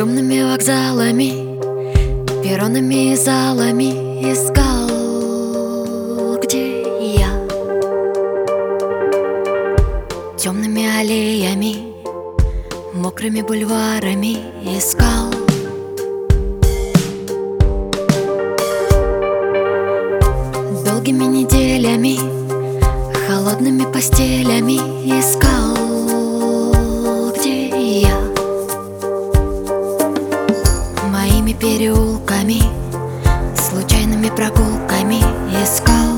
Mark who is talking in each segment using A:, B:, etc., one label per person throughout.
A: Шумными вокзалами, перронами и залами искал, где я. Темными аллеями, мокрыми бульварами искал. Долгими неделями, холодными постелями искал, где я. Моими переулками, случайными прогулками искал.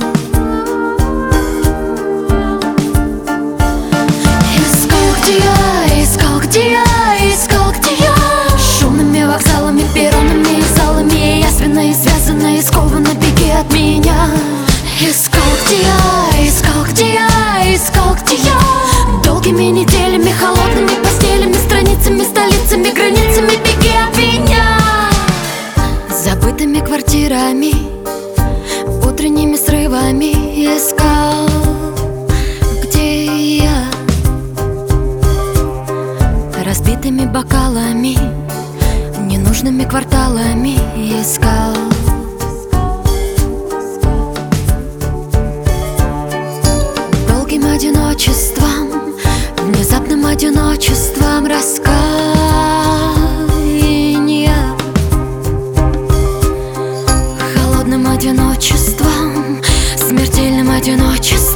A: Искал, где я, искал, где я, искал, где я. Шумными вокзалами, перронами и залами я связана и связана, и скована, беги от меня. Искал, где я, искал, где я, искал, где я. Долгими неделями, холодными постелями, страницами, столицами, границами, беги от меня. Забытыми квартирами, утренними срывами искал, где я. Разбитыми бокалами, ненужными кварталами искал. Долгим одиночеством, внезапным одиночеством раскаяния. Холодным одиночеством, смертельным одиночеством.